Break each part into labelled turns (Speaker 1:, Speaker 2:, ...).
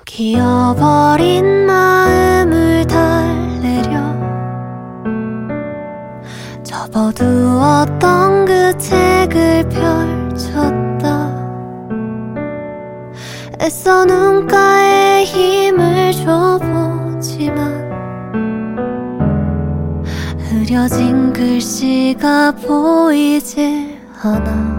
Speaker 1: 포기어버린 마음을 달래려 접어두었던 그 책을 펼쳤다. 애써 눈가에 힘을 줘보지만 흐려진 글씨가 보이질 않아.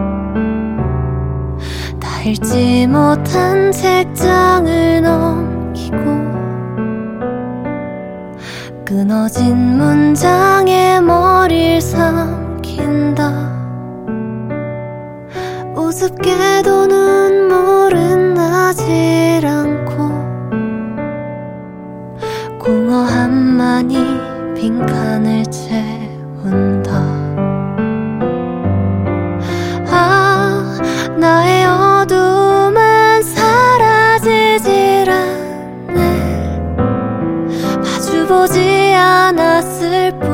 Speaker 1: 다 읽지 못한 책장을 넘기고 끊어진 문장에 머리를 삼킨다. 우습게도 눈물은 나질 않고 공허 한만이 빈칸을 채운다. 아, 나의 어둠은 사라지질 않네. 마주보지 않았을 뿐.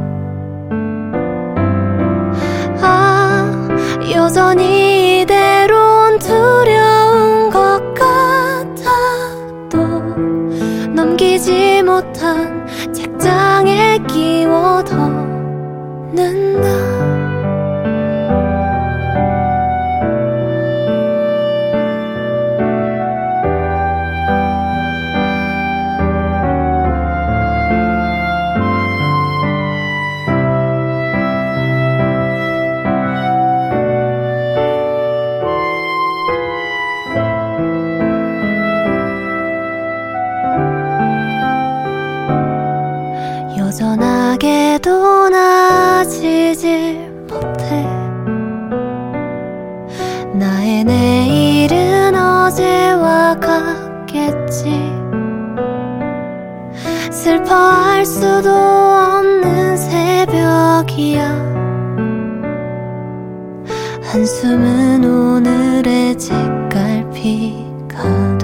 Speaker 1: 아, 여전히 이대로는 두려운 것 같아도 넘기지 못한 책장에 끼워넣는다. 여전하게도 나아지질 못해. 나의 내일은 어제와 같겠지. 슬퍼할 수도 없는 새벽이야. 한숨은 오늘의 책갈피가